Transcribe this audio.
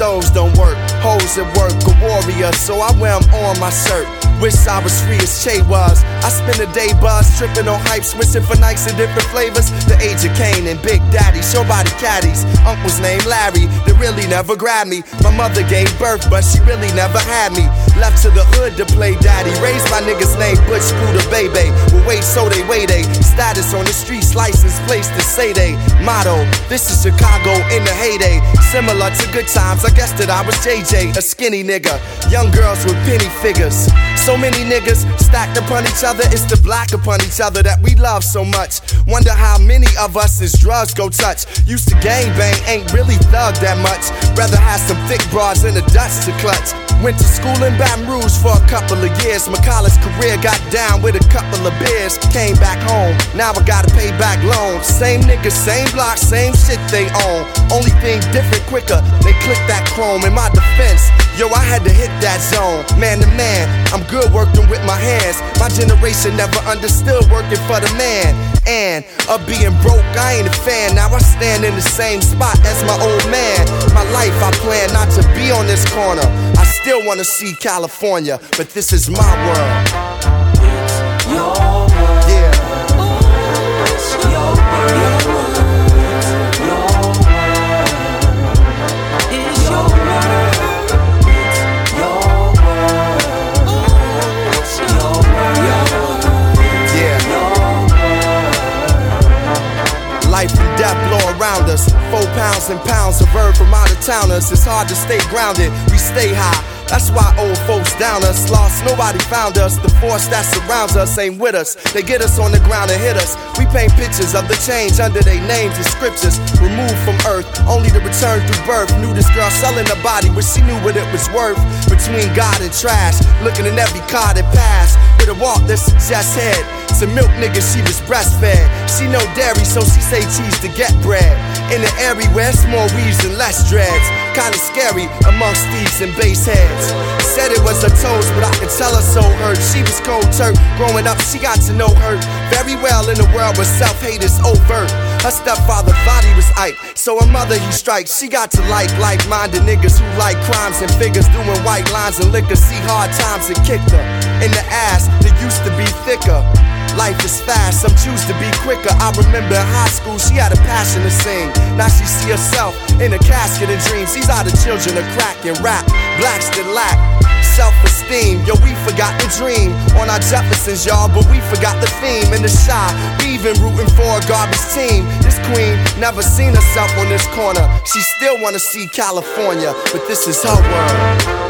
stoves don't work, hoes at work, a warrior, so I wear 'em on my shirt. Wish I was free as Che was. I spend a day buzz, tripping on hype, switching for nights in different flavors. The age of Kane and Big Daddy, show body caddies. Uncle's named Larry, they really never grabbed me. My mother gave birth, but she really never had me. Left to the hood to play daddy. Raised my niggas named Butch Scooter Baby. Well, wait, so they wait, status on the streets, license plates to say they. Motto, this is Chicago in the heyday. Similar to good times, I guess that I was JJ, a skinny nigga. Young girls with penny figures. So many niggas stacked upon each other. It's the black upon each other that we love so much. Wonder how many of us as drugs go touch. Used to gangbang, ain't really thug that much. Rather have some thick broads in the dust to clutch. Went to school in Baton Rouge for a couple of years. My college career got down with a couple of beers. Came back home, now I gotta pay back loans. Same niggas, same block, same shit they own. Only thing different, quicker, they click that chrome. In my defense, yo, I had to hit that zone. Man to man, I'm good working with my hands. My generation never understood working for the man. And of being broke, I ain't a fan. Now I stand in the same spot as my old man. My life, I plan not to be on this corner. I still wanna see California, but this is my world. It's your world. Yeah. It's your world. It's your world. It's your world. It's your world. Yeah. Life and death blow around us. 4 pounds and pounds of earth from out of towners. It's hard to stay grounded, we stay high. That's why old folks down us. Lost, nobody found us. The force that surrounds us ain't with us. They get us on the ground and hit us. We paint pictures of the change under their names and scriptures. Removed from earth, only to return through birth. Knew this girl selling her body, but she knew what it was worth. Between God and trash, looking in every car that passed. With a walk that suggests head. To milk niggas, she was breastfed. She no dairy, so she say cheese to get bread. In the area where it's more weaves and less dreads. Kinda scary amongst thieves and bass heads. Said it was her toes, but I could tell her so hurt. She was cold turk. Growing up, she got to know her very well in a world where self-hate is overt. Her stepfather thought he was Ike, so her mother he strikes. She got to like-minded niggas who like crimes and figures. Doing white lines and liquor. See hard times and kicked her in the ass that used to be thicker. Life is fast, some choose to be quicker. I remember in high school, she had a passion to sing. Now she see herself in a casket of dreams. These are the children of crack and rap. Blacks that lack self-esteem. Yo, we forgot the dream on our Jeffersons, y'all, but we forgot the theme. In the shy, we even rooting for a garbage team. This queen never seen herself on this corner. She still wanna see California, but this is her world.